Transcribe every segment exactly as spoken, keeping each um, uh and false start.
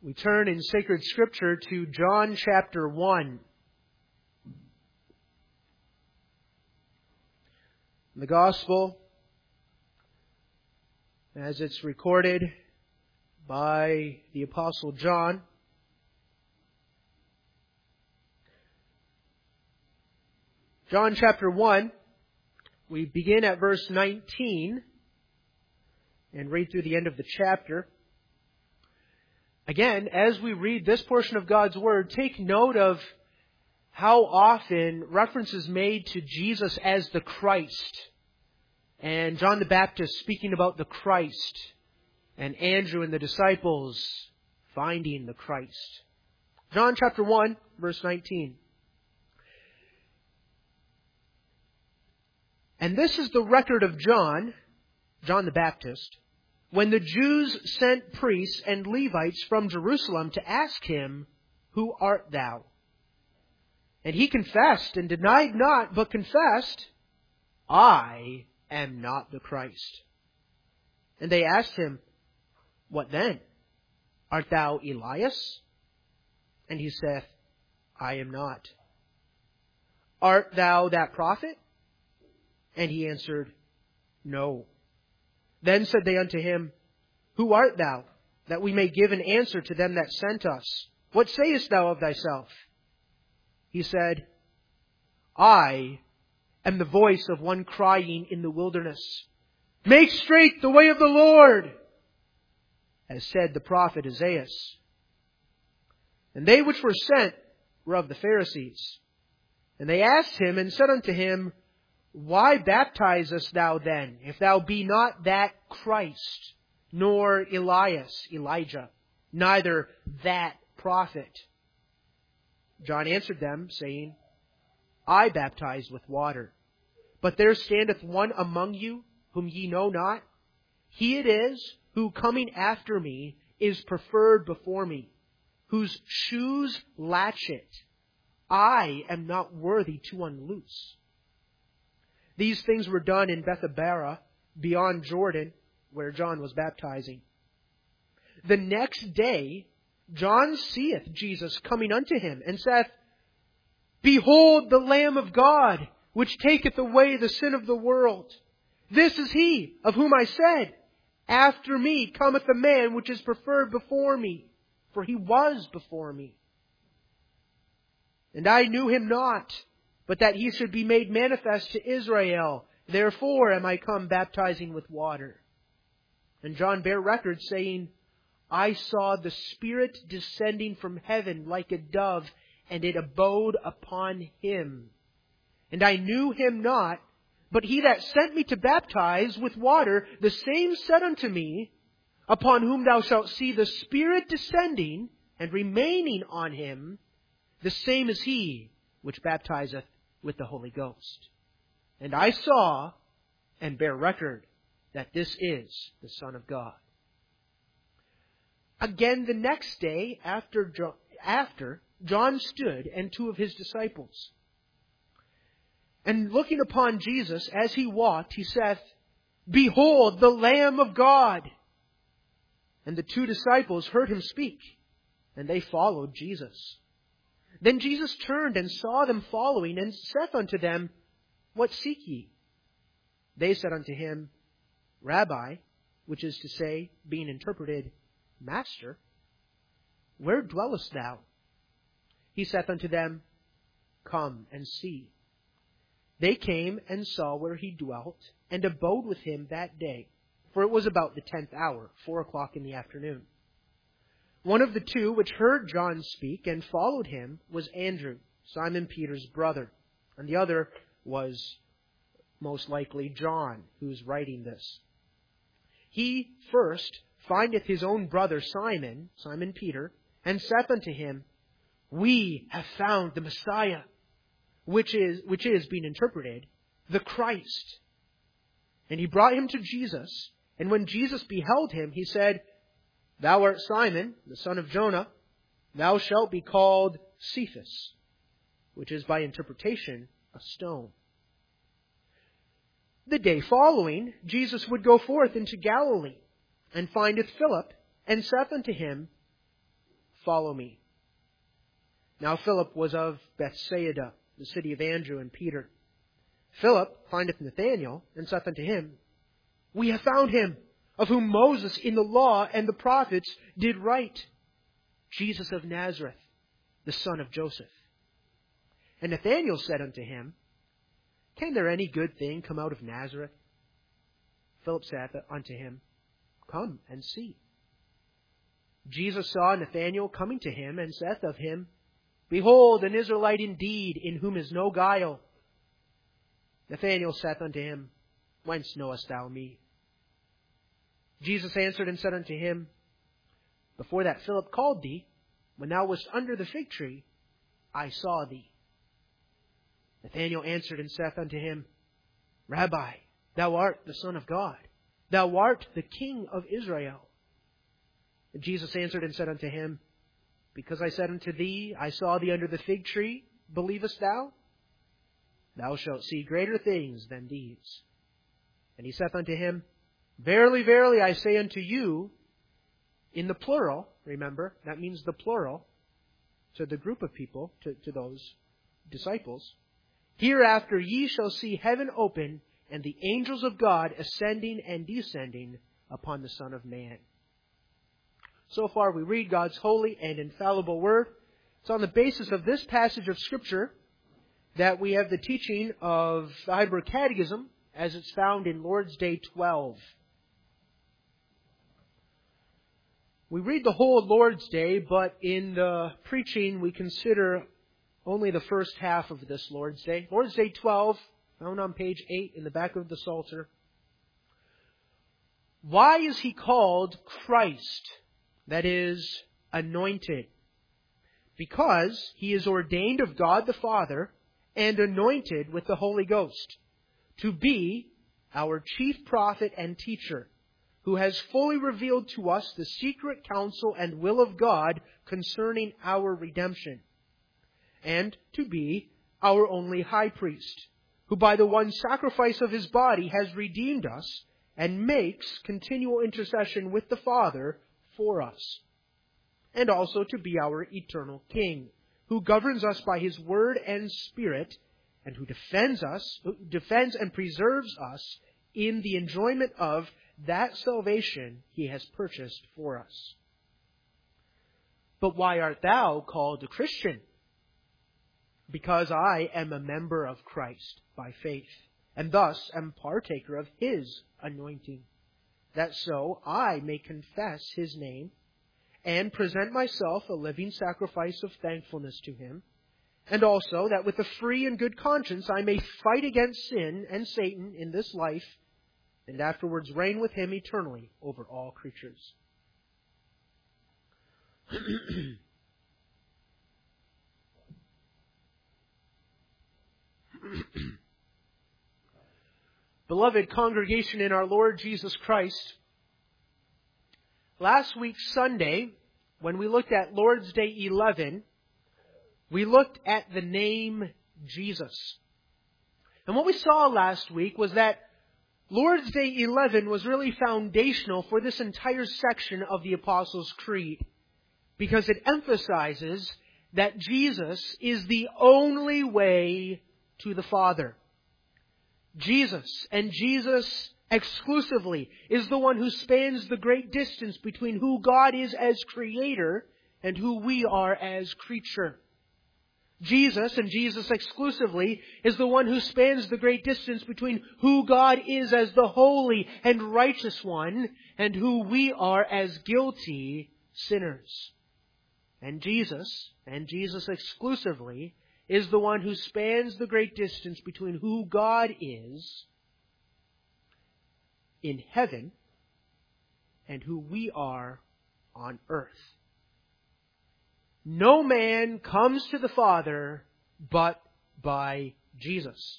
We turn in sacred scripture to John chapter one. The Gospel, as it's recorded by the Apostle John, John chapter one, we begin at verse nineteen and read through the end of the chapter. Again, as we read this portion of God's Word, take note of how often reference is made to Jesus as the Christ. And John the Baptist speaking about the Christ. And Andrew and the disciples finding the Christ. John chapter one, verse nineteen. And this is the record of John, John the Baptist, when the Jews sent priests and Levites from Jerusalem to ask him, "Who art thou?" And he confessed and denied not, but confessed, "I am not the Christ." And they asked him, "What then? Art thou Elias?" And he saith, "I am not." "Art thou that prophet?" And he answered, "No." Then said they unto him, "Who art thou, that we may give an answer to them that sent us? What sayest thou of thyself?" He said, "I am the voice of one crying in the wilderness, Make straight the way of the Lord, as said the prophet Isaiah. And they which were sent were of the Pharisees. And they asked him and said unto him, Why baptizest thou then, if thou be not that Christ, nor Elias, Elijah, neither that prophet? John answered them, saying, I baptize with water, but there standeth one among you, whom ye know not. He it is, who coming after me is preferred before me, whose shoes latchet I am not worthy to unloose. These things were done in Bethabara, beyond Jordan, where John was baptizing. The next day, John seeth Jesus coming unto him, and saith, Behold the Lamb of God, which taketh away the sin of the world. This is he, of whom I said, After me cometh a man which is preferred before me, for he was before me. And I knew him not, but that he should be made manifest to Israel. Therefore am I come baptizing with water. And John bare record, saying, I saw the Spirit descending from heaven like a dove, and it abode upon him. And I knew him not, but he that sent me to baptize with water, the same said unto me, Upon whom thou shalt see the Spirit descending and remaining on him, the same is he which baptizeth with the Holy Ghost. And I saw and bear record that this is the Son of God. Again the next day after John, after John stood and two of his disciples. And looking upon Jesus as he walked, he saith, Behold the Lamb of God. And the two disciples heard him speak, and they followed Jesus. Then Jesus turned and saw them following, and saith unto them, What seek ye? They said unto him, Rabbi, which is to say, being interpreted, Master, where dwellest thou? He saith unto them, Come and see. They came and saw where he dwelt, and abode with him that day, for it was about the tenth hour, four o'clock in the afternoon. One of the two which heard John speak and followed him was Andrew, Simon Peter's brother, and the other was most likely John, who is writing this. He first findeth his own brother Simon, Simon Peter, and saith unto him, We have found the Messiah, which is, which is being interpreted, the Christ. And he brought him to Jesus, and when Jesus beheld him, he said, Thou art Simon, the son of Jonah. Thou shalt be called Cephas, which is by interpretation a stone. The day following, Jesus would go forth into Galilee, and findeth Philip, and saith unto him, follow me." Now Philip was of Bethsaida, the city of Andrew and Peter. Philip findeth Nathanael, and saith unto him, "We have found him, of whom Moses in the law and the prophets did write, Jesus of Nazareth, the son of Joseph." And Nathanael said unto him, "Can there any good thing come out of Nazareth?" Philip saith unto him, "Come and see." Jesus saw Nathanael coming to him, and saith of him, "Behold, an Israelite indeed, in whom is no guile." Nathanael saith unto him, "Whence knowest thou me?" Jesus answered and said unto him, "Before that Philip called thee, when thou wast under the fig tree, I saw thee." Nathanael answered and saith unto him, "Rabbi, thou art the Son of God. Thou art the King of Israel." And Jesus answered and said unto him, "Because I said unto thee, I saw thee under the fig tree, believest thou? Thou shalt see greater things than these." And he saith unto him, "Verily, verily, I say unto you," in the plural, remember, that means the plural, to the group of people, to, to those disciples, "Hereafter ye shall see heaven open, and the angels of God ascending and descending upon the Son of Man." So far we read God's holy and infallible Word. It's on the basis of this passage of Scripture that we have the teaching of the Heidelberg Catechism as it's found in Lord's Day twelve. We read the whole Lord's Day, but in the preaching we consider only the first half of this Lord's Day. Lord's Day twelve, found on page eight in the back of the Psalter. Why is He called Christ? That is, anointed. Because He is ordained of God the Father and anointed with the Holy Ghost to be our chief prophet and teacher, who has fully revealed to us the secret counsel and will of God concerning our redemption, and to be our only high priest, who by the one sacrifice of His body has redeemed us and makes continual intercession with the Father for us, and also to be our eternal King, who governs us by His word and Spirit, and who defends us, who defends and preserves us in the enjoyment of that salvation He has purchased for us. But why art thou called a Christian? Because I am a member of Christ by faith, and thus am partaker of His anointing, that so I may confess His name and present myself a living sacrifice of thankfulness to Him, and also that with a free and good conscience I may fight against sin and Satan in this life, and afterwards reign with Him eternally over all creatures. Beloved congregation in our Lord Jesus Christ, last week Sunday, when we looked at Lord's Day eleven, we looked at the name Jesus. And what we saw last week was that Lord's Day eleven was really foundational for this entire section of the Apostles' Creed, because it emphasizes that Jesus is the only way to the Father. Jesus, and Jesus exclusively, is the one who spans the great distance between who God is as Creator and who we are as creature. Jesus, and Jesus exclusively, is the one who spans the great distance between who God is as the holy and righteous one and who we are as guilty sinners. And Jesus, and Jesus exclusively, is the one who spans the great distance between who God is in heaven and who we are on earth. No man comes to the Father but by Jesus.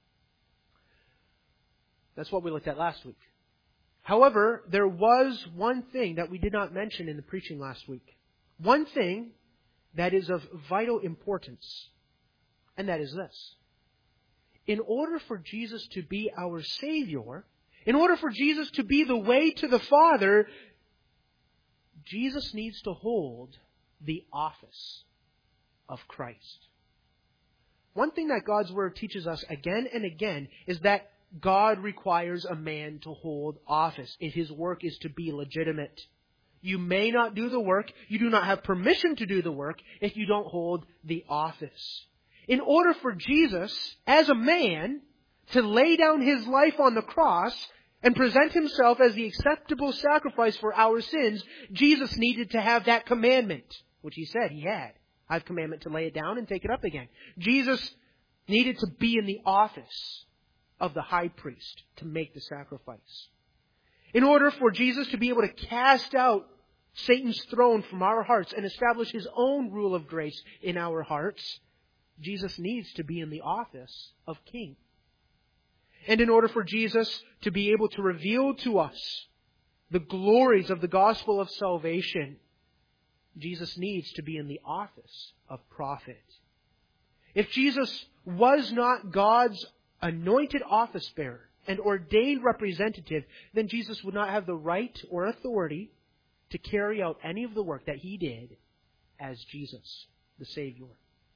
That's what we looked at last week. However, there was one thing that we did not mention in the preaching last week. One thing that is of vital importance, and that is this. In order for Jesus to be our Savior, in order for Jesus to be the way to the Father, Jesus needs to hold the office of Christ. One thing that God's Word teaches us again and again is that God requires a man to hold office if his work is to be legitimate. You may not do the work, you do not have permission to do the work if you don't hold the office. In order for Jesus, as a man, to lay down his life on the cross and present himself as the acceptable sacrifice for our sins, Jesus needed to have that commandment, which he said he had. I have commandment to lay it down and take it up again. Jesus needed to be in the office of the high priest to make the sacrifice. In order for Jesus to be able to cast out Satan's throne from our hearts and establish his own rule of grace in our hearts, Jesus needs to be in the office of king. And in order for Jesus to be able to reveal to us the glories of the gospel of salvation, Jesus needs to be in the office of prophet. If Jesus was not God's anointed office bearer and ordained representative, then Jesus would not have the right or authority to carry out any of the work that he did as Jesus, the Savior.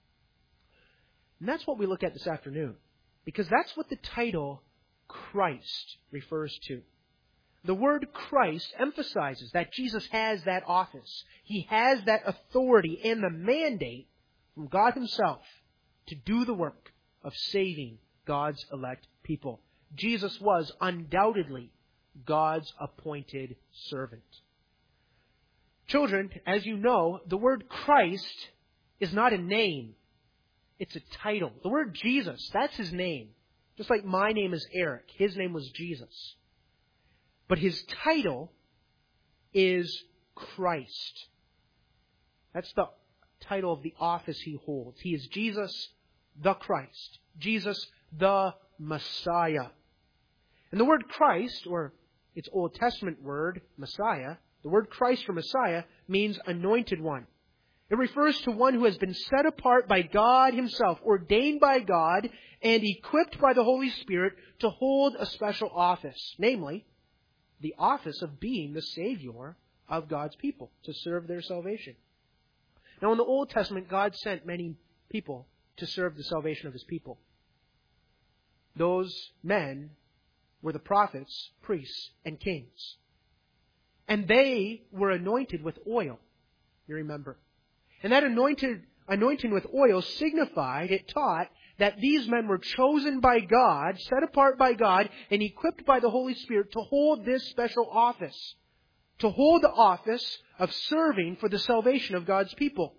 And that's what we look at this afternoon, because that's what the title Christ refers to. The word Christ emphasizes that Jesus has that office. He has that authority and the mandate from God himself to do the work of saving God's elect people. Jesus was undoubtedly God's appointed servant. Children, as you know, the word Christ is not a name. It's a title. The word Jesus, that's his name. Just like my name is Eric. His name was Jesus. But his title is Christ. That's the title of the office he holds. He is Jesus the Christ. Jesus the Messiah. And the word Christ, or its Old Testament word, Messiah, the word Christ or Messiah means anointed one. It refers to one who has been set apart by God himself, ordained by God, and equipped by the Holy Spirit to hold a special office, namely, the office of being the Savior of God's people, to serve their salvation. Now, in the Old Testament, God sent many people to serve the salvation of his people. Those men were the prophets, priests, and kings. And they were anointed with oil, you remember. And that anointed, anointing with oil signified, it taught, that these men were chosen by God, set apart by God, and equipped by the Holy Spirit to hold this special office. To hold the office of serving for the salvation of God's people.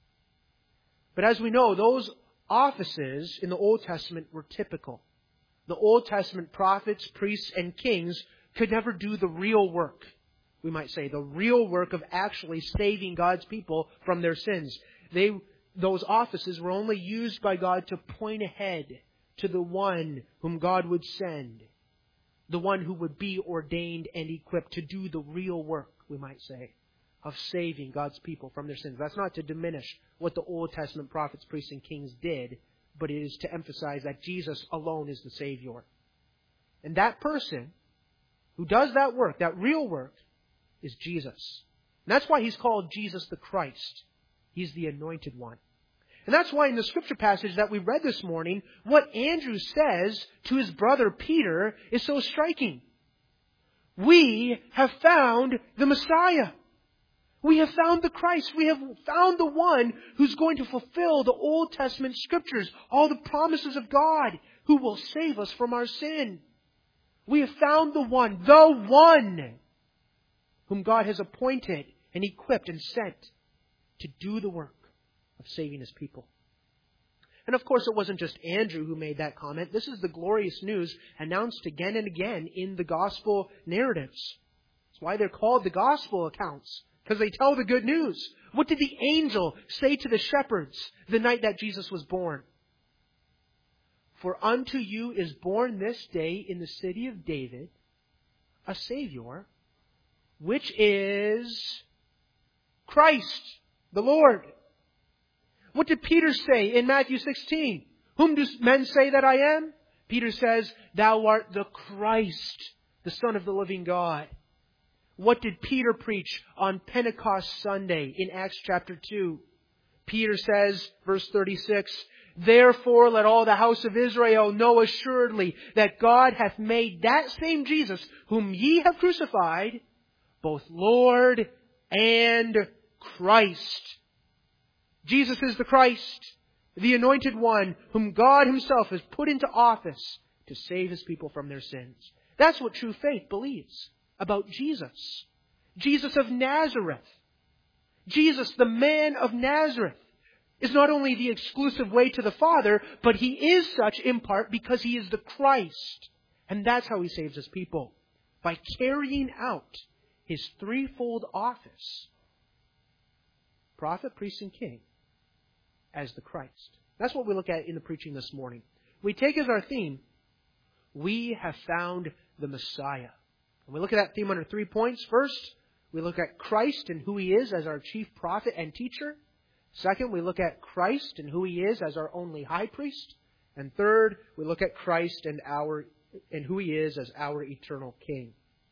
But as we know, those offices in the Old Testament were typical. The Old Testament prophets, priests, and kings could never do the real work. We might say the real work of actually saving God's people from their sins. They, those offices were only used by God to point ahead to the one whom God would send. The one who would be ordained and equipped to do the real work, we might say, of saving God's people from their sins. That's not to diminish what the Old Testament prophets, priests, and kings did, but it is to emphasize that Jesus alone is the Savior. And that person who does that work, that real work, is Jesus. And that's why he's called Jesus the Christ. He's the anointed one. And that's why in the scripture passage that we read this morning, what Andrew says to his brother Peter is so striking. We have found the Messiah. We have found the Christ. We have found the one who's going to fulfill the Old Testament scriptures, all the promises of God, who will save us from our sin. We have found the one, the one, whom God has appointed and equipped and sent to do the work of saving his people. And of course, it wasn't just Andrew who made that comment. This is the glorious news announced again and again in the gospel narratives. That's why they're called the gospel accounts, because they tell the good news. What did the angel say to the shepherds the night that Jesus was born? For unto you is born this day in the city of David a Savior, which is Christ, the Lord. What did Peter say in Matthew sixteen? Whom do men say that I am? Peter says, Thou art the Christ, the Son of the living God. What did Peter preach on Pentecost Sunday in Acts chapter two? Peter says, verse thirty-six, "Therefore let all the house of Israel know assuredly that God hath made that same Jesus, whom ye have crucified, both Lord and Christ." Jesus is the Christ, the Anointed One, whom God Himself has put into office to save His people from their sins. That's what true faith believes about Jesus. Jesus of Nazareth. Jesus, the man of Nazareth, is not only the exclusive way to the Father, but He is such in part because He is the Christ. And that's how He saves His people. By carrying out His threefold office. Prophet, priest, and king. As the Christ. That's what we look at in the preaching this morning. We take as our theme, we have found the Messiah. And we look at that theme under three points. First, we look at Christ and who He is as our chief prophet and teacher. Second, we look at Christ and who He is as our only high priest. And third, we look at Christ and our and who He is as our eternal King.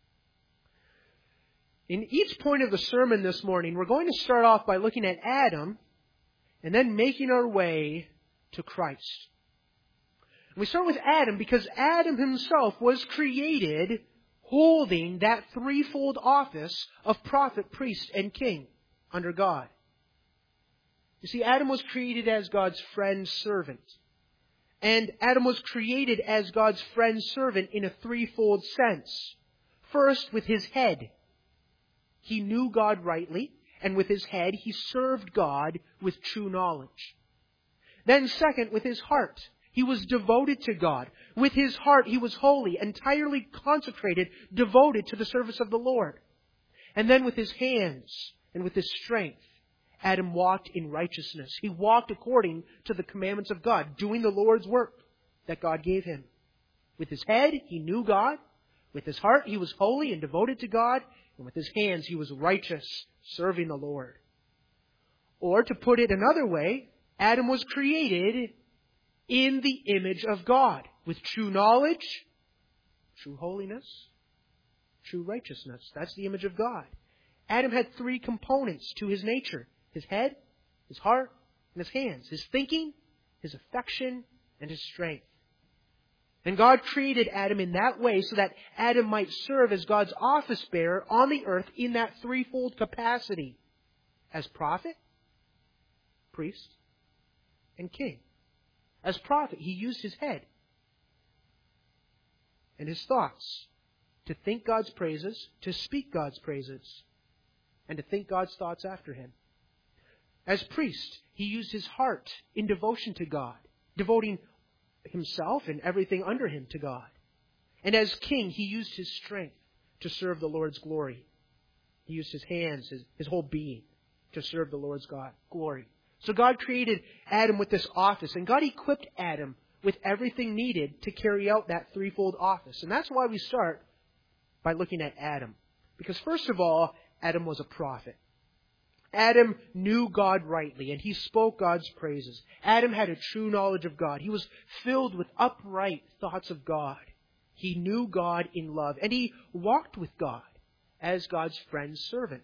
In each point of the sermon this morning, we're going to start off by looking at Adam and then making our way to Christ. And we start with Adam because Adam himself was created holding that threefold office of prophet, priest, and king under God. You see, Adam was created as God's friend servant. And Adam was created as God's friend servant in a threefold sense. First, with his head. He knew God rightly, and with his head he served God with true knowledge. Then second, with his heart. He was devoted to God. With his heart he was holy, entirely consecrated, devoted to the service of the Lord. And then with his hands and with his strength, Adam walked in righteousness. He walked according to the commandments of God, doing the Lord's work that God gave him. With his head, he knew God. With his heart, he was holy and devoted to God. And with his hands, he was righteous, serving the Lord. Or to put it another way, Adam was created in the image of God, with true knowledge, true holiness, true righteousness. That's the image of God. Adam had three components to his nature. His head, his heart, and his hands. His thinking, his affection, and his strength. And God created Adam in that way so that Adam might serve as God's office bearer on the earth in that threefold capacity. As prophet, priest, and king. As prophet, he used his head and his thoughts to think God's praises, to speak God's praises, and to think God's thoughts after him. As priest, he used his heart in devotion to God, devoting himself and everything under him to God. And as king, he used his strength to serve the Lord's glory. He used his hands, his, his whole being, to serve the Lord's God, glory. So God created Adam with this office, and God equipped Adam with everything needed to carry out that threefold office. And that's why we start by looking at Adam. Because first of all, Adam was a prophet. Adam knew God rightly, and he spoke God's praises. Adam had a true knowledge of God. He was filled with upright thoughts of God. He knew God in love, and he walked with God as God's friend servant.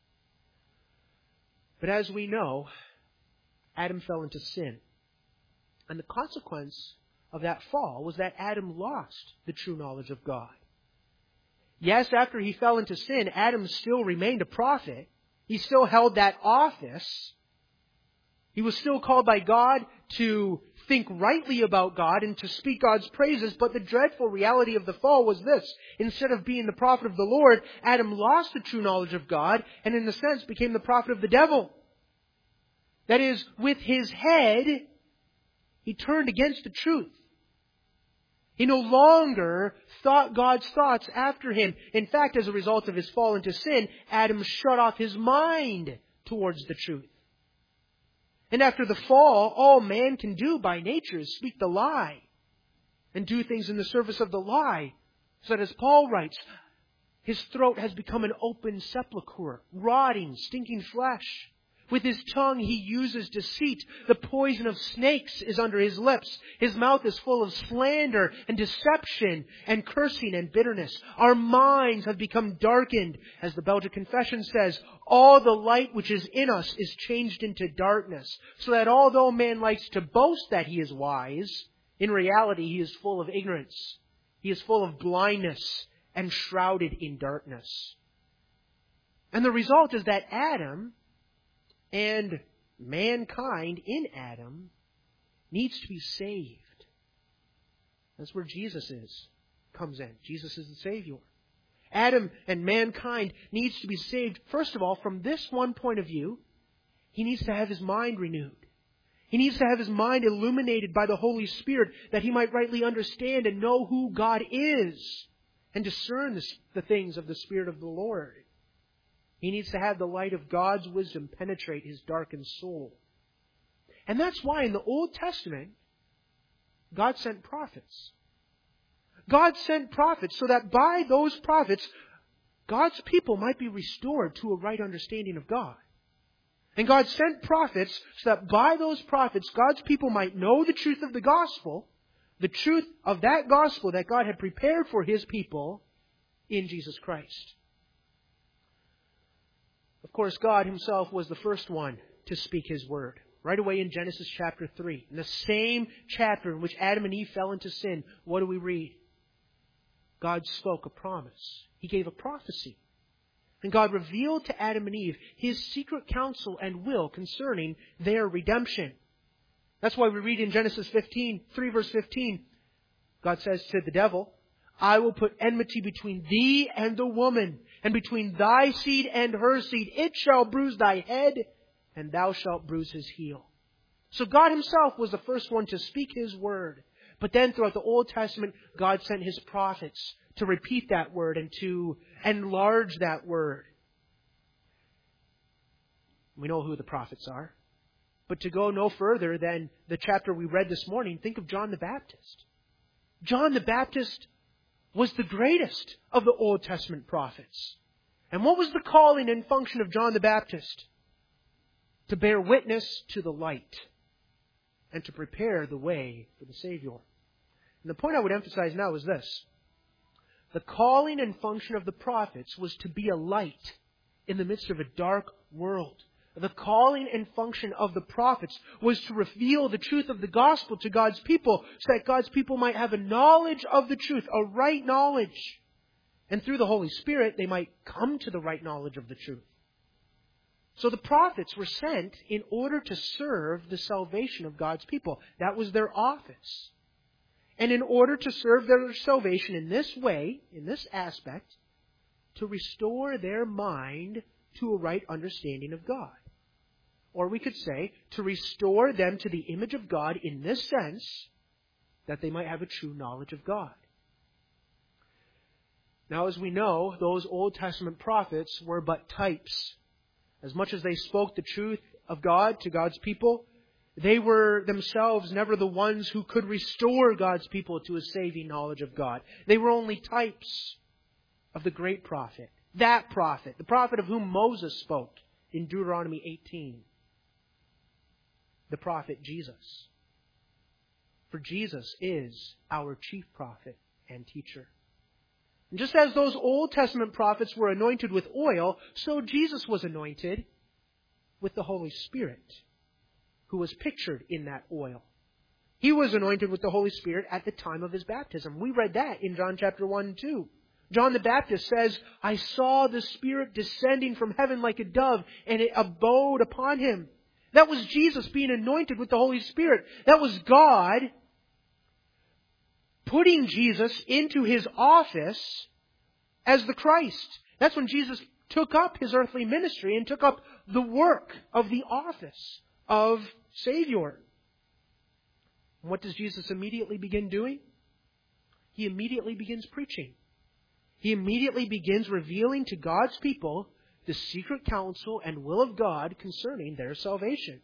But as we know, Adam fell into sin. And the consequence of that fall was that Adam lost the true knowledge of God. Yes, after he fell into sin, Adam still remained a prophet. He still held that office. He was still called by God to think rightly about God and to speak God's praises. But the dreadful reality of the fall was this. Instead of being the prophet of the Lord, Adam lost the true knowledge of God and in a sense became the prophet of the devil. That is, with his head, he turned against the truth. He no longer thought God's thoughts after him. In fact, as a result of his fall into sin, Adam shut off his mind towards the truth. And after the fall, all man can do by nature is speak the lie and do things in the service of the lie. So that as Paul writes, his throat has become an open sepulchre, rotting, stinking flesh. With his tongue he uses deceit. The poison of snakes is under his lips. His mouth is full of slander and deception and cursing and bitterness. Our minds have become darkened. As the Belgic Confession says, all the light which is in us is changed into darkness. So that although man likes to boast that he is wise, in reality he is full of ignorance. He is full of blindness and shrouded in darkness. And the result is that Adam and mankind in Adam needs to be saved. That's where Jesus is, comes in. Jesus is the Savior. Adam and mankind needs to be saved, first of all, from this one point of view. He needs to have his mind renewed. He needs to have his mind illuminated by the Holy Spirit that he might rightly understand and know who God is and discern the, the things of the Spirit of the Lord. He needs to have the light of God's wisdom penetrate his darkened soul. And that's why in the Old Testament, God sent prophets. God sent prophets so that by those prophets, God's people might be restored to a right understanding of God. And God sent prophets so that by those prophets, God's people might know the truth of the gospel, the truth of that gospel that God had prepared for His people in Jesus Christ. Of course, God Himself was the first one to speak His word. Right away in Genesis chapter three. In the same chapter in which Adam and Eve fell into sin, what do we read? God spoke a promise. He gave a prophecy. And God revealed to Adam and Eve His secret counsel and will concerning their redemption. That's why we read in Genesis fifteen, three verse fifteen, God says to the devil, I will put enmity between thee and the woman, and between thy seed and her seed. It shall bruise thy head, and thou shalt bruise his heel. So God Himself was the first one to speak His word. But then throughout the Old Testament, God sent His prophets to repeat that word and to enlarge that word. We know who the prophets are. But to go no further than the chapter we read this morning, think of John the Baptist. John the Baptist was the greatest of the Old Testament prophets. And what was the calling and function of John the Baptist? To bear witness to the light and to prepare the way for the Savior. And the point I would emphasize now is this. The calling and function of the prophets was to be a light in the midst of a dark world. The calling and function of the prophets was to reveal the truth of the gospel to God's people so that God's people might have a knowledge of the truth, a right knowledge. And through the Holy Spirit, they might come to the right knowledge of the truth. So the prophets were sent in order to serve the salvation of God's people. That was their office. And in order to serve their salvation in this way, in this aspect, to restore their mind to a right understanding of God. Or we could say, to restore them to the image of God in this sense, that they might have a true knowledge of God. Now, as we know, those Old Testament prophets were but types. As much as they spoke the truth of God to God's people, they were themselves never the ones who could restore God's people to a saving knowledge of God. They were only types of the great prophet. That prophet, the prophet of whom Moses spoke in Deuteronomy eighteen. The prophet Jesus. For Jesus is our chief prophet and teacher. And just as those Old Testament prophets were anointed with oil, so Jesus was anointed with the Holy Spirit, who was pictured in that oil. He was anointed with the Holy Spirit at the time of His baptism. We read that in John chapter one and two. John the Baptist says, I saw the Spirit descending from heaven like a dove, and it abode upon Him. That was Jesus being anointed with the Holy Spirit. That was God putting Jesus into His office as the Christ. That's when Jesus took up His earthly ministry and took up the work of the office of Savior. And what does Jesus immediately begin doing? He immediately begins preaching. He immediately begins revealing to God's people the secret counsel and will of God concerning their salvation.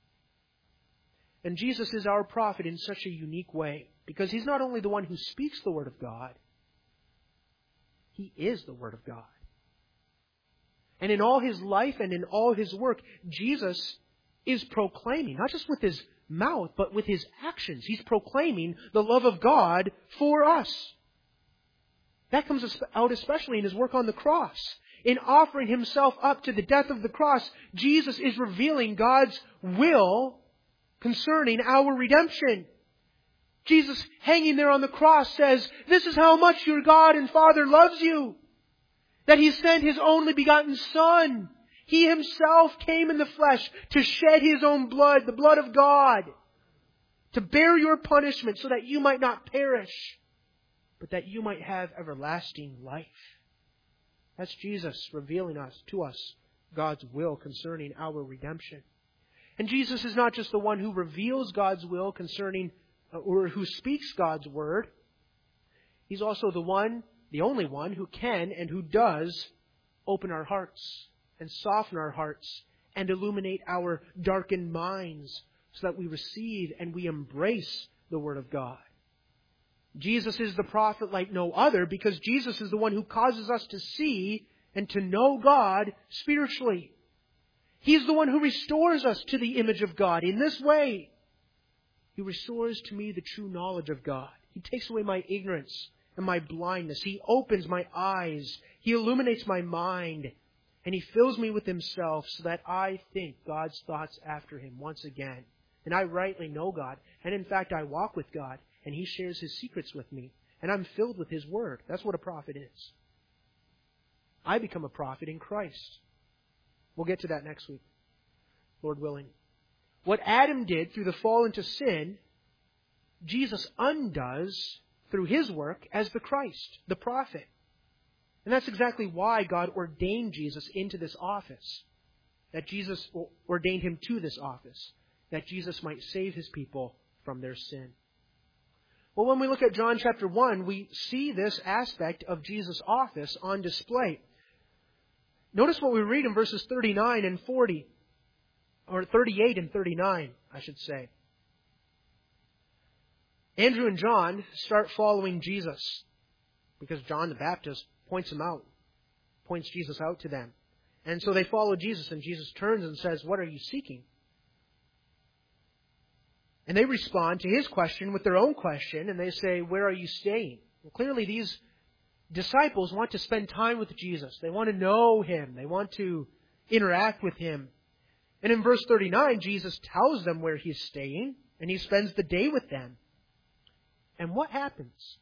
And Jesus is our prophet in such a unique way, because He's not only the one who speaks the Word of God, He is the Word of God. And in all His life and in all His work, Jesus is proclaiming, not just with His mouth, but with His actions. He's proclaiming the love of God for us. That comes out especially in His work on the cross. In offering Himself up to the death of the cross, Jesus is revealing God's will concerning our redemption. Jesus, hanging there on the cross, says, "This is how much your God and Father loves you, that He sent His only begotten Son. He Himself came in the flesh to shed His own blood, the blood of God, to bear your punishment so that you might not perish, but that you might have everlasting life." That's Jesus revealing us to us God's will concerning our redemption. And Jesus is not just the one who reveals God's will concerning, or who speaks God's word. He's also the one, the only one, who can and who does open our hearts and soften our hearts and illuminate our darkened minds so that we receive and we embrace the Word of God. Jesus is the prophet like no other because Jesus is the one who causes us to see and to know God spiritually. He's the one who restores us to the image of God in this way. He restores to me the true knowledge of God. He takes away my ignorance and my blindness. He opens my eyes. He illuminates my mind. And He fills me with Himself so that I think God's thoughts after Him once again. And I rightly know God. And in fact, I walk with God. And He shares His secrets with me. And I'm filled with His Word. That's what a prophet is. I become a prophet in Christ. We'll get to that next week, Lord willing. What Adam did through the fall into sin, Jesus undoes through His work as the Christ, the prophet. And that's exactly why God ordained Jesus into this office. That Jesus ordained Him to this office. That Jesus might save His people from their sin. Well, when we look at John chapter one, we see this aspect of Jesus' office on display. Notice what we read in verses thirty-nine and forty. Or thirty-eight and thirty-nine, I should say. Andrew and John start following Jesus because John the Baptist points him out, points Jesus out to them. And so they follow Jesus, and Jesus turns and says, "What are you seeking?" And they respond to His question with their own question, and they say, "Where are you staying?" Well, clearly these disciples want to spend time with Jesus. They want to know Him. They want to interact with Him. And in verse thirty-nine, Jesus tells them where He's staying, and He spends the day with them. And what happens?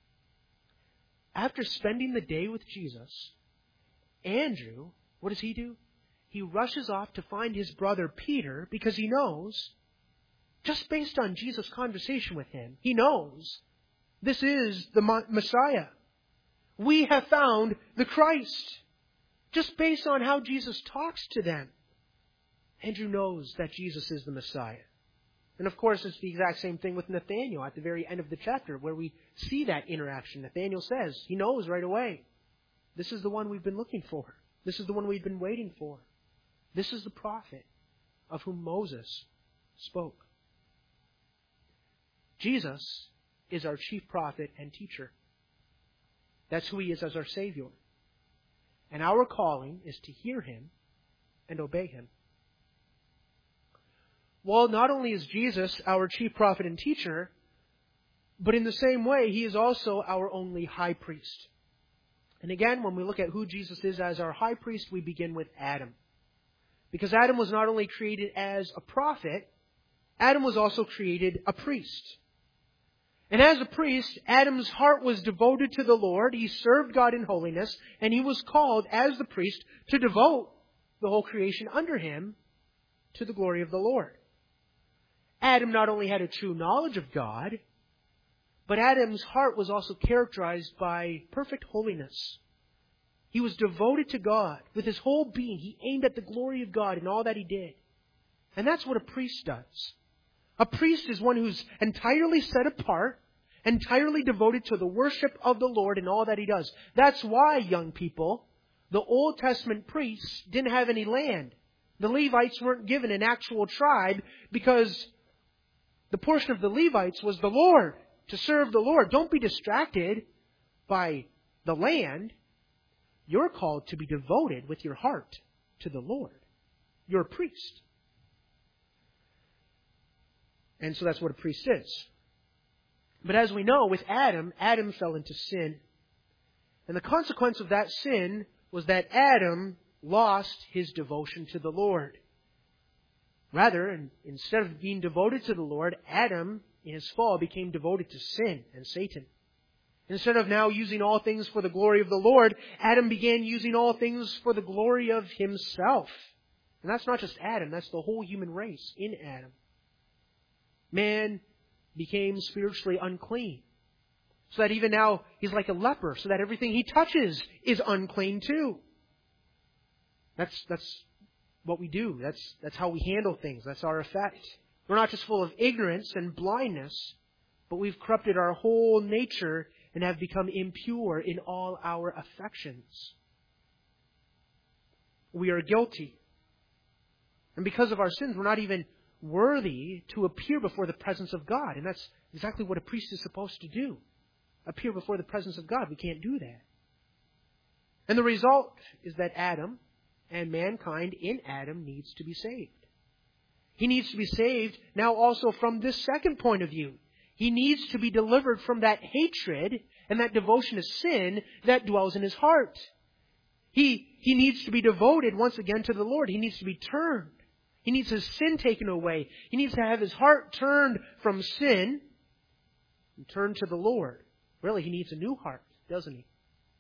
After spending the day with Jesus, Andrew, what does he do? He rushes off to find his brother Peter because he knows, just based on Jesus' conversation with him, he knows this is the Messiah. We have found the Christ. Just based on how Jesus talks to them, Andrew knows that Jesus is the Messiah. And of course, it's the exact same thing with Nathanael at the very end of the chapter where we see that interaction. Nathanael says, he knows right away, this is the one we've been looking for. This is the one we've been waiting for. This is the prophet of whom Moses spoke. Jesus is our chief prophet and teacher. That's who He is as our Savior. And our calling is to hear Him and obey Him. Well, not only is Jesus our chief prophet and teacher, but in the same way, He is also our only high priest. And again, when we look at who Jesus is as our high priest, we begin with Adam. Because Adam was not only created as a prophet, Adam was also created a priest. And as a priest, Adam's heart was devoted to the Lord. He served God in holiness, and he was called as the priest to devote the whole creation under him to the glory of the Lord. Adam not only had a true knowledge of God, but Adam's heart was also characterized by perfect holiness. He was devoted to God with his whole being. He aimed at the glory of God in all that he did. And that's what a priest does. A priest is one who's entirely set apart, entirely devoted to the worship of the Lord in all that he does. That's why, young people, the Old Testament priests didn't have any land. The Levites weren't given an actual tribe because the portion of the Levites was the Lord, to serve the Lord. Don't be distracted by the land. You're called to be devoted with your heart to the Lord. You're a priest. And so that's what a priest is. But as we know, with Adam, Adam fell into sin. And the consequence of that sin was that Adam lost his devotion to the Lord. Rather, instead of being devoted to the Lord, Adam, in his fall, became devoted to sin and Satan. Instead of now using all things for the glory of the Lord, Adam began using all things for the glory of himself. And that's not just Adam, that's the whole human race in Adam. Man became spiritually unclean. So that even now he's like a leper, so that everything he touches is unclean too. That's that's what we do. That's that's how we handle things. That's our effect. We're not just full of ignorance and blindness, but we've corrupted our whole nature and have become impure in all our affections. We are guilty. And because of our sins, we're not even worthy to appear before the presence of God. And that's exactly what a priest is supposed to do. Appear before the presence of God. We can't do that. And the result is that Adam and mankind in Adam needs to be saved. He needs to be saved now also from this second point of view. He needs to be delivered from that hatred and that devotion to sin that dwells in his heart. He, he needs to be devoted once again to the Lord. He needs to be turned. He needs his sin taken away. He needs to have his heart turned from sin and turned to the Lord. Really, he needs a new heart, doesn't he?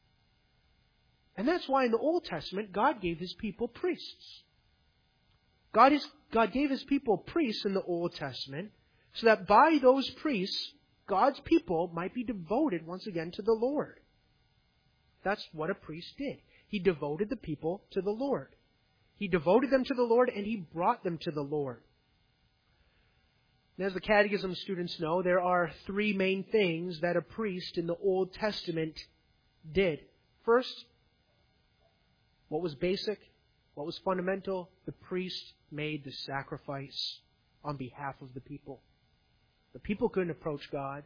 And that's why in the Old Testament, God gave his people priests. God, is, God gave his people priests in the Old Testament so that by those priests, God's people might be devoted once again to the Lord. That's what a priest did. He devoted the people to the Lord. He devoted them to the Lord and he brought them to the Lord. And as the Catechism students know, there are three main things that a priest in the Old Testament did. First, what was basic, what was fundamental? The priest made the sacrifice on behalf of the people. The people couldn't approach God.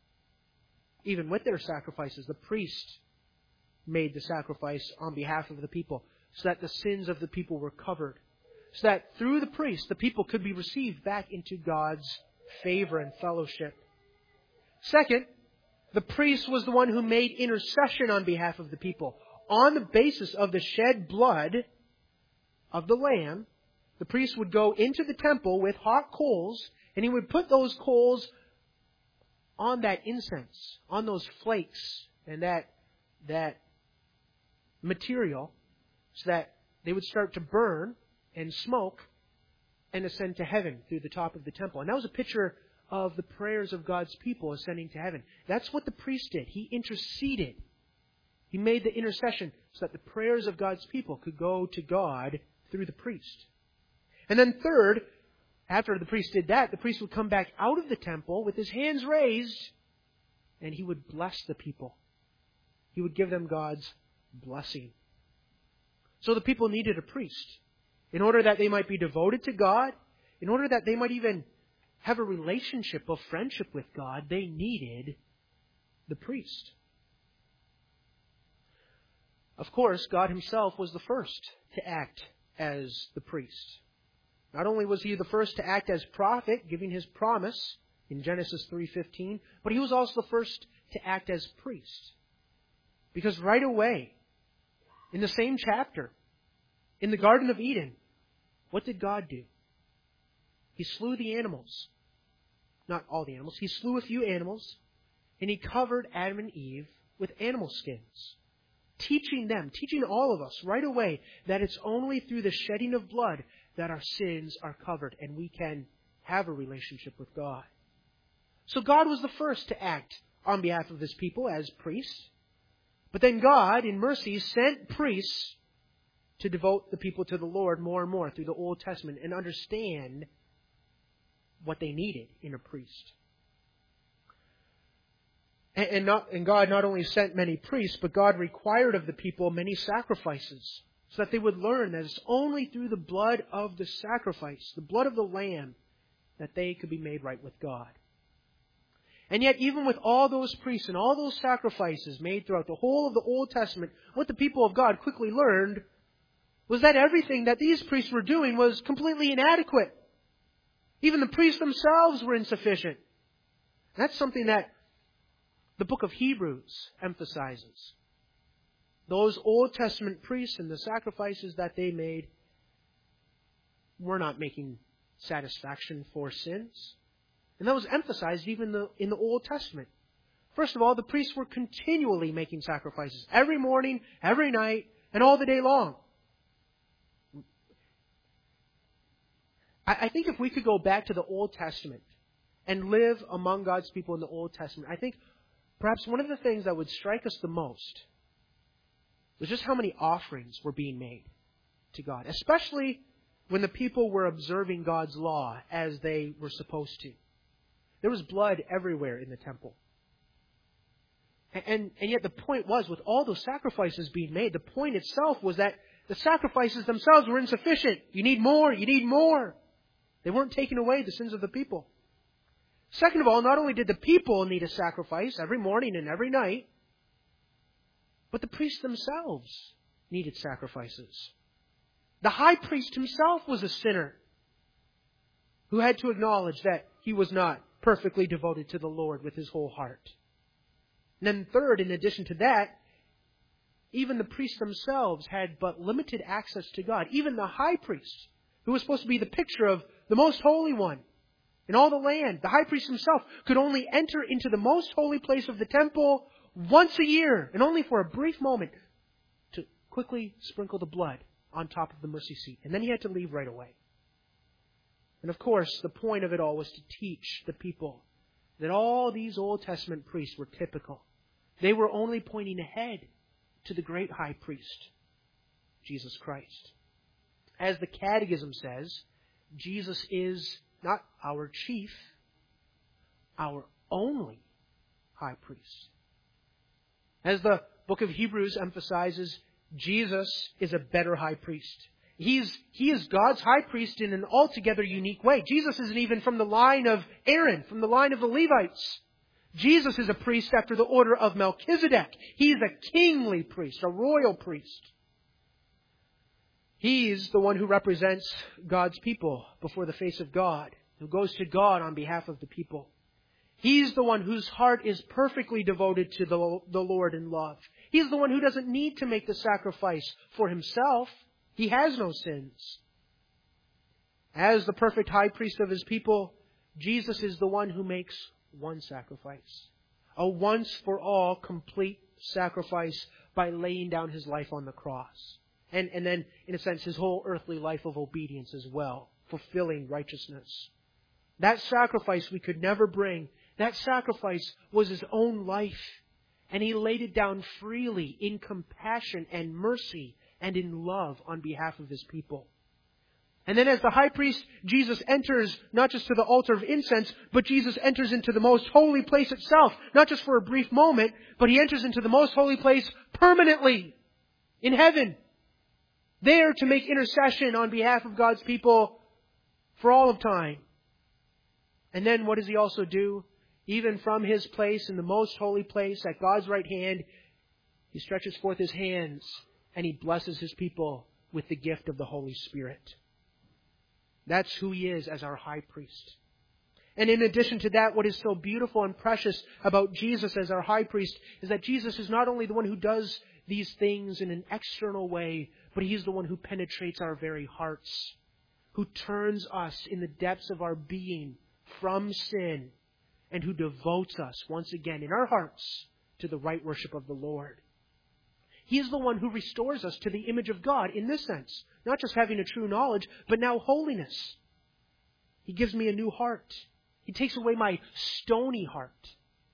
Even with their sacrifices, the priest made the sacrifice on behalf of the people so that the sins of the people were covered. So that through the priest, the people could be received back into God's favor and fellowship. Second, the priest was the one who made intercession on behalf of the people. On the basis of the shed blood of the lamb, the priest would go into the temple with hot coals, and he would put those coals on that incense, on those flakes, and that, that material, so that they would start to burn and smoke and ascend to heaven through the top of the temple. And that was a picture of the prayers of God's people ascending to heaven. That's what the priest did. He interceded. He made the intercession so that the prayers of God's people could go to God through the priest. And then third, after the priest did that, the priest would come back out of the temple with his hands raised, and he would bless the people. He would give them God's blessing. So the people needed a priest in order that they might be devoted to God, in order that they might even have a relationship of friendship with God. They needed the priest. Of course, God himself was the first to act as the priest. Not only was he the first to act as prophet, giving his promise in Genesis three fifteen, but he was also the first to act as priest. Because right away, in the same chapter, in the Garden of Eden, what did God do? He slew the animals. Not all the animals. He slew a few animals, and he covered Adam and Eve with animal skins. Teaching them, teaching all of us right away that it's only through the shedding of blood that our sins are covered and we can have a relationship with God. So God was the first to act on behalf of his people as priests. But then God, in mercy, sent priests to devote the people to the Lord more and more through the Old Testament and understand what they needed in a priest. And, and, not, and God not only sent many priests, but God required of the people many sacrifices so that they would learn that it's only through the blood of the sacrifice, the blood of the Lamb, that they could be made right with God. And yet, even with all those priests and all those sacrifices made throughout the whole of the Old Testament, what the people of God quickly learned was that everything that these priests were doing was completely inadequate. Even the priests themselves were insufficient. That's something that the book of Hebrews emphasizes. Those Old Testament priests and the sacrifices that they made were not making satisfaction for sins. And that was emphasized even the, in the Old Testament. First of all, the priests were continually making sacrifices. Every morning, every night, and all the day long. I, I think if we could go back to the Old Testament and live among God's people in the Old Testament, I think perhaps one of the things that would strike us the most was just how many offerings were being made to God. Especially when the people were observing God's law as they were supposed to. There was blood everywhere in the temple. And, and, and yet the point was, with all those sacrifices being made, the point itself was that the sacrifices themselves were insufficient. You need more, you need more. They weren't taking away the sins of the people. Second of all, not only did the people need a sacrifice every morning and every night, but the priests themselves needed sacrifices. The high priest himself was a sinner who had to acknowledge that he was not perfectly devoted to the Lord with his whole heart. And then third, in addition to that, even the priests themselves had but limited access to God. Even the high priest, who was supposed to be the picture of the most holy one in all the land, the high priest himself could only enter into the most holy place of the temple once a year, and only for a brief moment, to quickly sprinkle the blood on top of the mercy seat. And then he had to leave right away. And of course, the point of it all was to teach the people that all these Old Testament priests were typical. They were only pointing ahead to the great high priest, Jesus Christ. As the Catechism says, Jesus is not our chief, our only high priest. As the book of Hebrews emphasizes, Jesus is a better high priest. He's, he is God's high priest in an altogether unique way. Jesus isn't even from the line of Aaron, from the line of the Levites. Jesus is a priest after the order of Melchizedek. He's a kingly priest, a royal priest. He's the one who represents God's people before the face of God, who goes to God on behalf of the people. He's the one whose heart is perfectly devoted to the, the Lord in love. He's the one who doesn't need to make the sacrifice for himself. He has no sins. As the perfect high priest of his people, Jesus is the one who makes one sacrifice. A once-for-all complete sacrifice by laying down his life on the cross. And, and then, in a sense, his whole earthly life of obedience as well, fulfilling righteousness. That sacrifice we could never bring. That sacrifice was his own life. And he laid it down freely in compassion and mercy and in love on behalf of his people. And then as the high priest, Jesus enters not just to the altar of incense, but Jesus enters into the most holy place itself. Not just for a brief moment, but he enters into the most holy place permanently in heaven. There to make intercession on behalf of God's people for all of time. And then what does he also do? Even from his place in the most holy place at God's right hand, he stretches forth his hands and he blesses his people with the gift of the Holy Spirit. That's who he is as our high priest. And in addition to that, what is so beautiful and precious about Jesus as our high priest is that Jesus is not only the one who does these things in an external way, but he's the one who penetrates our very hearts, who turns us in the depths of our being from sin, and who devotes us once again in our hearts to the right worship of the Lord. He is the one who restores us to the image of God in this sense. Not just having a true knowledge, but now holiness. He gives me a new heart. He takes away my stony heart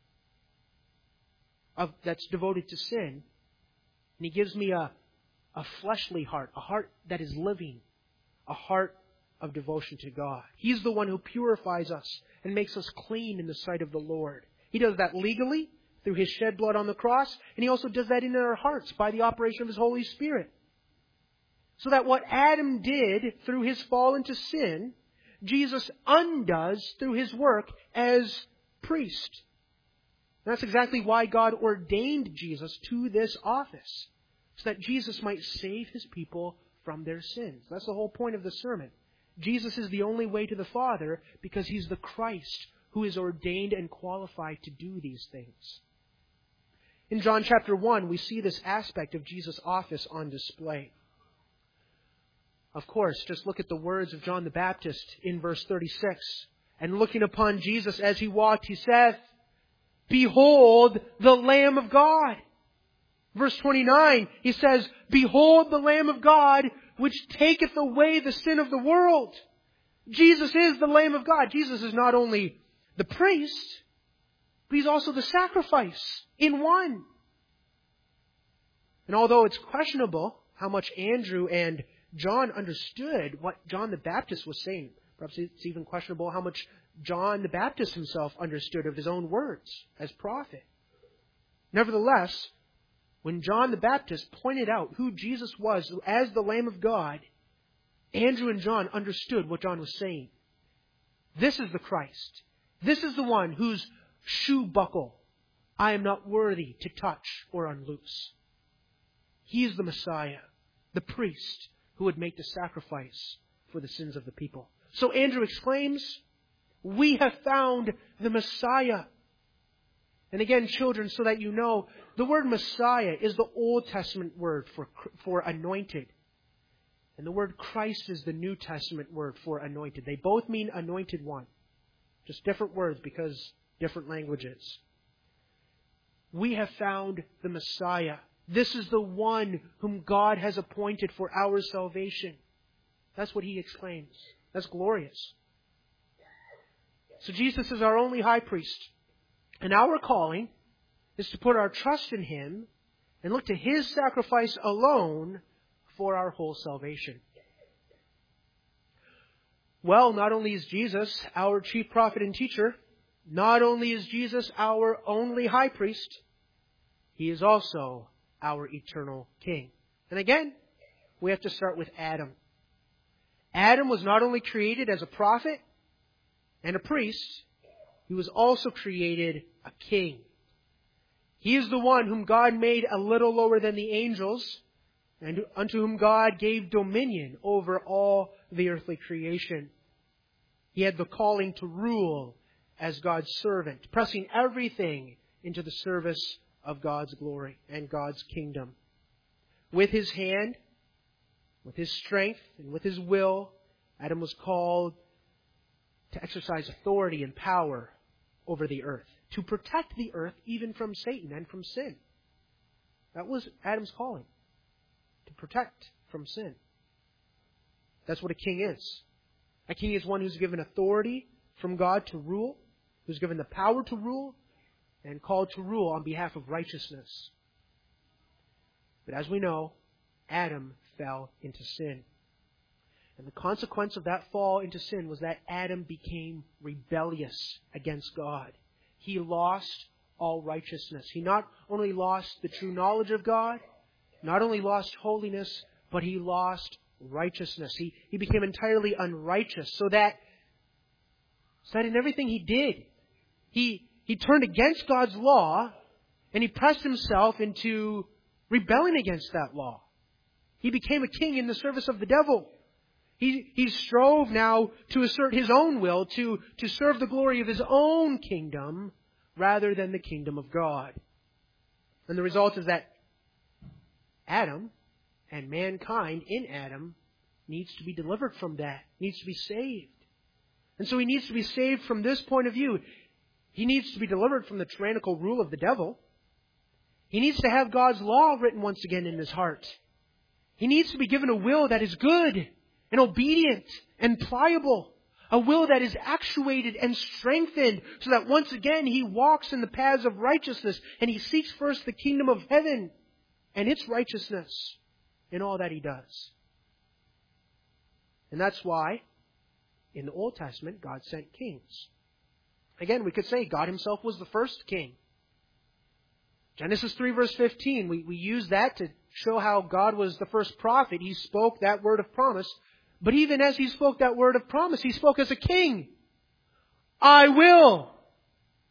of, that's devoted to sin. And he gives me a, a fleshly heart, a heart that is living, a heart of devotion to God. He's the one who purifies us and makes us clean in the sight of the Lord. He does that legally through his shed blood on the cross, and he also does that in our hearts by the operation of his Holy Spirit. So that what Adam did through his fall into sin, Jesus undoes through his work as priest That's exactly why God ordained Jesus to this office, so that Jesus might save His people from their sins. That's the whole point of the sermon. Jesus is the only way to the Father because He's the Christ who is ordained and qualified to do these things. In John chapter one, we see this aspect of Jesus' office on display. Of course, just look at the words of John the Baptist in verse thirty-six. And looking upon Jesus as He walked, He saith, Behold the Lamb of God. Verse twenty-nine, He says, Behold the Lamb of God, which taketh away the sin of the world. Jesus is the Lamb of God. Jesus is not only the priest, but He's also the sacrifice in one. And although it's questionable how much Andrew and John understood what John the Baptist was saying, perhaps it's even questionable how much John the Baptist himself understood of his own words as prophet. Nevertheless, when John the Baptist pointed out who Jesus was as the Lamb of God, Andrew and John understood what John was saying. This is the Christ. This is the one whose shoe buckle I am not worthy to touch or unloose. He is the Messiah, the priest who would make the sacrifice for the sins of the people. So Andrew exclaims, We have found the Messiah. And again, children, so that you know, the word Messiah is the Old Testament word for, for anointed. And the word Christ is the New Testament word for anointed. They both mean anointed one. Just different words because different languages. We have found the Messiah. This is the one whom God has appointed for our salvation. That's what he exclaims. That's glorious. So Jesus is our only high priest. And our calling is to put our trust in Him and look to His sacrifice alone for our whole salvation. Well, not only is Jesus our chief prophet and teacher, not only is Jesus our only high priest, He is also our eternal King. And again, we have to start with Adam. Adam was not only created as a prophet and a priest, he was also created a king. He is the one whom God made a little lower than the angels, and unto whom God gave dominion over all the earthly creation. He had the calling to rule as God's servant, pressing everything into the service of God's glory and God's kingdom. With his hand, with his strength, and with his will, Adam was called to exercise authority and power over the earth, to protect the earth even from Satan and from sin. That was Adam's calling, to protect from sin. That's what a king is. A king is one who's given authority from God to rule, who's given the power to rule, and called to rule on behalf of righteousness. But as we know, Adam fell into sin. And the consequence of that fall into sin was that Adam became rebellious against God. He lost all righteousness. He not only lost the true knowledge of God, not only lost holiness, but he lost righteousness. He, he became entirely unrighteous, so that, so that in everything he did, he, he turned against God's law, and he pressed himself into rebelling against that law. He became a king in the service of the devil. He, he strove now to assert his own will, to, to serve the glory of his own kingdom rather than the kingdom of God. And the result is that Adam and mankind in Adam needs to be delivered from that, needs to be saved. And so he needs to be saved from this point of view. He needs to be delivered from the tyrannical rule of the devil. He needs to have God's law written once again in his heart. He needs to be given a will that is good and obedient and pliable. A will that is actuated and strengthened so that once again he walks in the paths of righteousness and he seeks first the kingdom of heaven and its righteousness in all that he does. And that's why in the Old Testament God sent kings. Again, we could say God himself was the first king. Genesis three verse fifteen, we, we use that to show how God was the first prophet. He spoke that word of promise. But even as he spoke that word of promise, he spoke as a king. I will.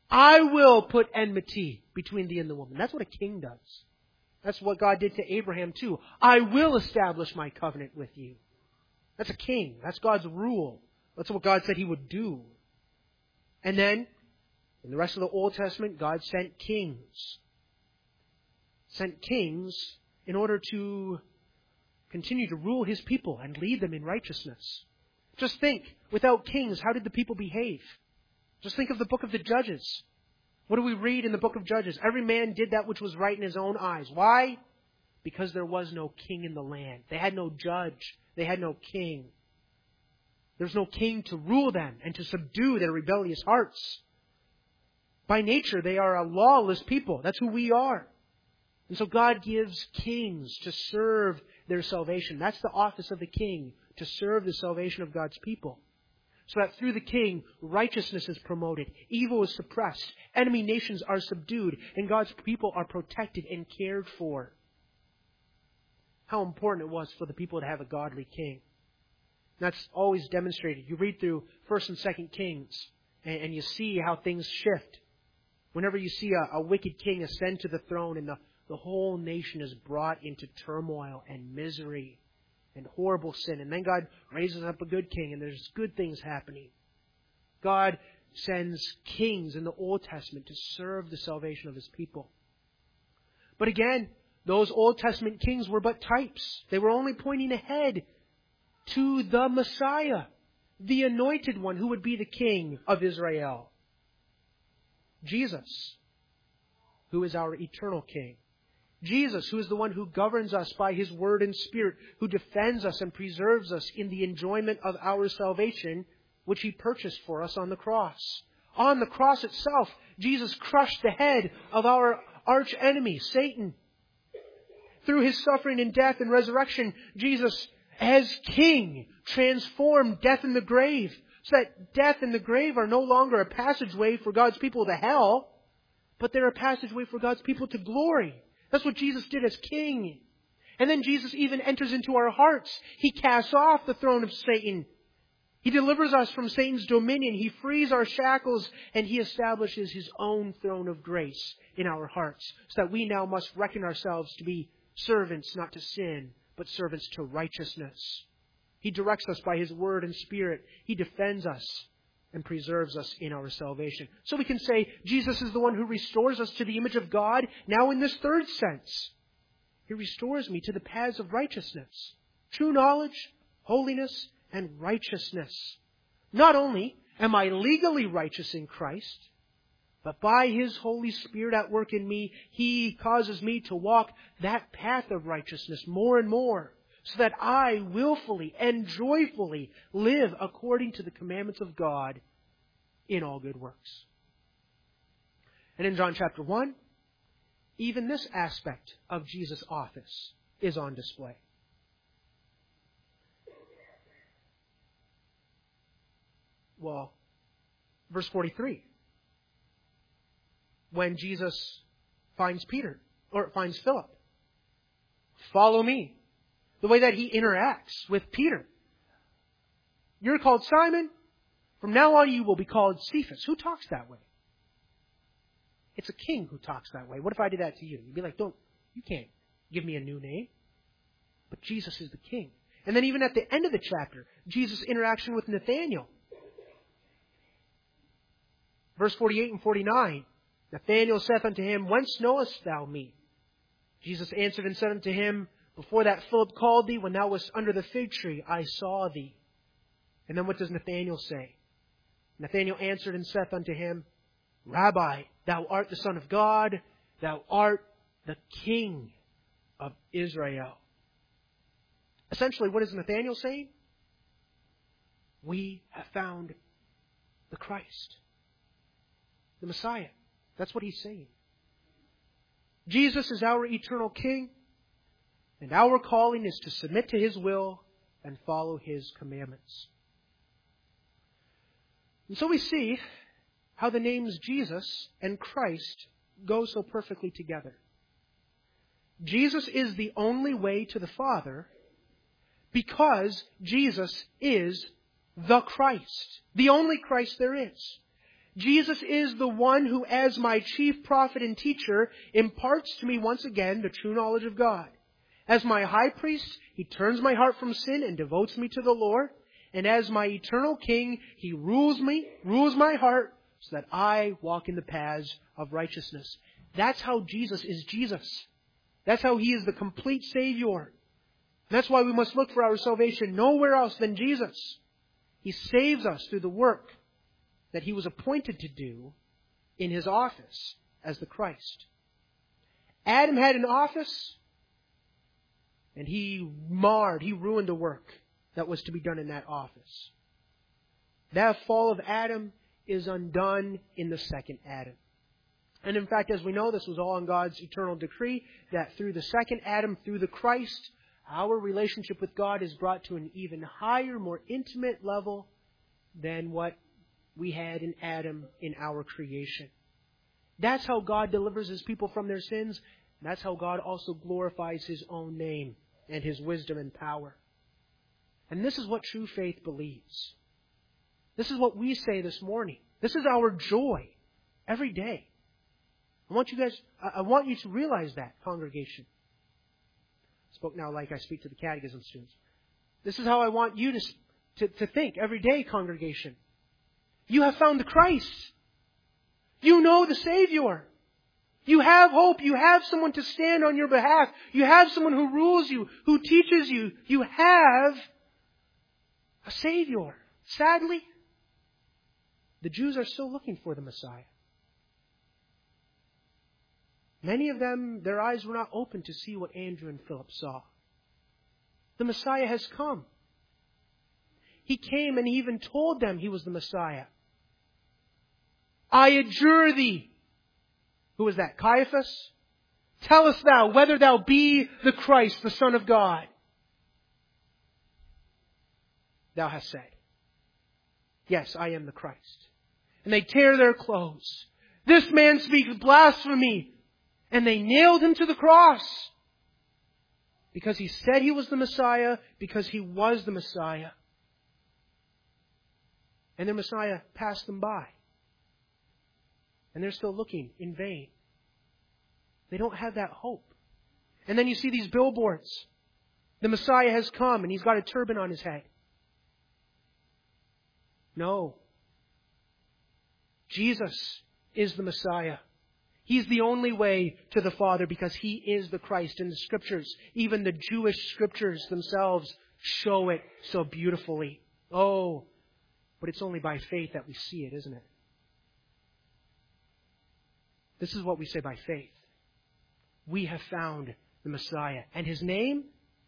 I will put enmity between thee and the woman. That's what a king does. That's what God did to Abraham too. I will establish my covenant with you. That's a king. That's God's rule. That's what God said He would do. And then, in the rest of the Old Testament, God sent kings. Sent kings in order to continue to rule His people and lead them in righteousness. Just think, without kings, how did the people behave? Just think of the book of the Judges. What do we read in the book of Judges? Every man did that which was right in his own eyes. Why? Because there was no king in the land. They had no judge. They had no king. There's no king to rule them and to subdue their rebellious hearts. By nature, they are a lawless people. That's who we are. And so God gives kings to serve their salvation. That's the office of the king, to serve the salvation of God's people. So that through the king, righteousness is promoted, evil is suppressed, enemy nations are subdued, and God's people are protected and cared for. How important it was for the people to have a godly king. That's always demonstrated. You read through First and Second Kings, and, and you see how things shift. Whenever you see a, a wicked king ascend to the throne, and the, the whole nation is brought into turmoil and misery and horrible sin. And then God raises up a good king, and there's good things happening. God sends kings in the Old Testament to serve the salvation of His people. But again, those Old Testament kings were but types. They were only pointing ahead to the Messiah, the anointed one who would be the King of Israel. Jesus, who is our eternal King. Jesus, who is the one who governs us by His Word and Spirit, who defends us and preserves us in the enjoyment of our salvation, which He purchased for us on the cross. On the cross itself, Jesus crushed the head of our arch enemy, Satan. Through His suffering and death and resurrection, Jesus, as King, transformed death and the grave, so that death and the grave are no longer a passageway for God's people to hell, but they're a passageway for God's people to glory. That's what Jesus did as King. And then Jesus even enters into our hearts. He casts off the throne of Satan. He delivers us from Satan's dominion. He frees our shackles, and He establishes His own throne of grace in our hearts, so that we now must reckon ourselves to be servants not to sin, but servants to righteousness. He directs us by His Word and Spirit. He defends us and preserves us in our salvation. So we can say Jesus is the one who restores us to the image of God. Now in this third sense, He restores me to the paths of righteousness, true knowledge, holiness, and righteousness. Not only am I legally righteous in Christ, but by His Holy Spirit at work in me, He causes me to walk that path of righteousness more and more, so that I willfully and joyfully live according to the commandments of God in all good works. And in John chapter one, even this aspect of Jesus' office is on display. Well, verse forty-three. When Jesus finds Peter, or finds Philip, follow me. The way that He interacts with Peter. You're called Simon. From now on you will be called Cephas. Who talks that way? It's a king who talks that way. What if I did that to you? You'd be like, don't, you can't give me a new name. But Jesus is the king. And then even at the end of the chapter, Jesus' interaction with Nathanael. Verse forty-eight and forty-nine. Nathanael saith unto him, Whence knowest thou me? Jesus answered and said unto him, Before that Philip called thee, when thou wast under the fig tree, I saw thee. And then what does Nathanael say? Nathanael answered and saith unto him, Rabbi, thou art the Son of God, thou art the King of Israel. Essentially, what is Nathanael saying? We have found the Christ, the Messiah. That's what he's saying. Jesus is our eternal King, and our calling is to submit to His will and follow His commandments. And so we see how the names Jesus and Christ go so perfectly together. Jesus is the only way to the Father because Jesus is the Christ, the only Christ there is. Jesus is the one who, as my chief prophet and teacher, imparts to me once again the true knowledge of God. As my high priest, He turns my heart from sin and devotes me to the Lord. And as my eternal King, He rules me, rules my heart, so that I walk in the paths of righteousness. That's how Jesus is Jesus. That's how He is the complete Savior. That's why we must look for our salvation nowhere else than Jesus. He saves us through the work that He was appointed to do in His office as the Christ. Adam had an office, and he marred, he ruined the work that was to be done in that office. That fall of Adam is undone in the second Adam. And in fact, as we know, this was all in God's eternal decree, that through the second Adam, through the Christ, our relationship with God is brought to an even higher, more intimate level than what we had in Adam in our creation. That's how God delivers His people from their sins. That's how God also glorifies His own name and His wisdom and power. And this is what true faith believes. This is what we say this morning. This is our joy every day. I want you guys, I want you to realize that, congregation. I spoke now like I speak to the catechism students. This is how I want you to, to, to think every day, congregation. You have found the Christ. You know the Savior. You have hope. You have someone to stand on your behalf. You have someone who rules you, who teaches you. You have a Savior. Sadly, the Jews are still looking for the Messiah. Many of them, their eyes were not open to see what Andrew and Philip saw. The Messiah has come. He came and He even told them He was the Messiah. I adjure thee. Who was that? Caiaphas? Tell us thou whether thou be the Christ, the Son of God. Thou hast said, yes, I am the Christ. And they tear their clothes. This man speaks blasphemy. And they nailed Him to the cross. Because He said He was the Messiah, because He was the Messiah. And their Messiah passed them by. And they're still looking in vain. They don't have that hope. And then you see these billboards. The Messiah has come and He's got a turban on His head. No. Jesus is the Messiah. He's the only way to the Father because He is the Christ. And the Scriptures, even the Jewish Scriptures themselves, show it so beautifully. Oh, but it's only by faith that we see it, isn't it? This is what we say by faith. We have found the Messiah. And His name?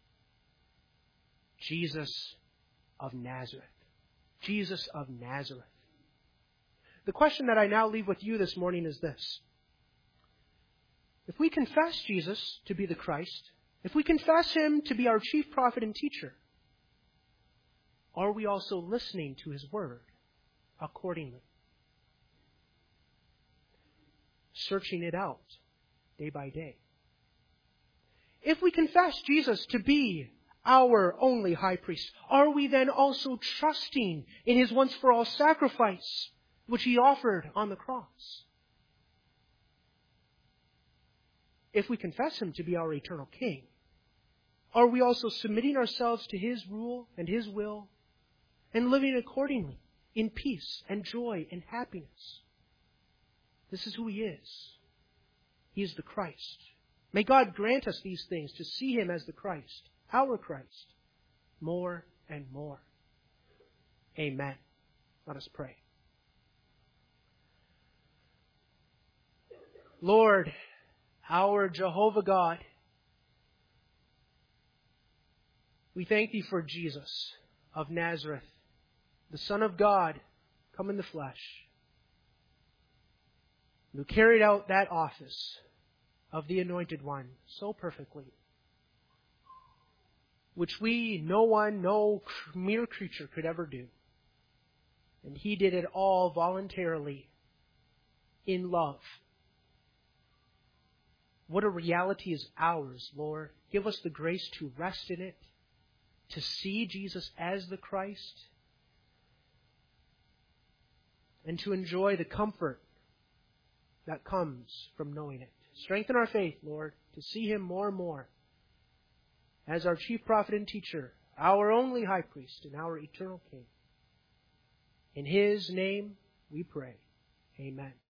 Jesus of Nazareth. Jesus of Nazareth. The question that I now leave with you this morning is this. If we confess Jesus to be the Christ, if we confess Him to be our chief prophet and teacher, are we also listening to His word accordingly? Searching it out day by day. If we confess Jesus to be our only high priest, are we then also trusting in His once-for-all sacrifice, which He offered on the cross? If we confess Him to be our eternal King, are we also submitting ourselves to His rule and His will and living accordingly in peace and joy and happiness? This is who He is. He is the Christ. May God grant us these things to see Him as the Christ, our Christ, more and more. Amen. Let us pray. Lord, our Jehovah God, we thank Thee for Jesus of Nazareth, the Son of God, come in the flesh, who carried out that office of the Anointed One so perfectly, which we, no one, no mere creature could ever do. And He did it all voluntarily, in love. What a reality is ours, Lord. Give us the grace to rest in it, to see Jesus as the Christ, and to enjoy the comfort that comes from knowing it. Strengthen our faith, Lord, to see Him more and more as our chief prophet and teacher, our only high priest and our eternal King. In His name we pray. Amen.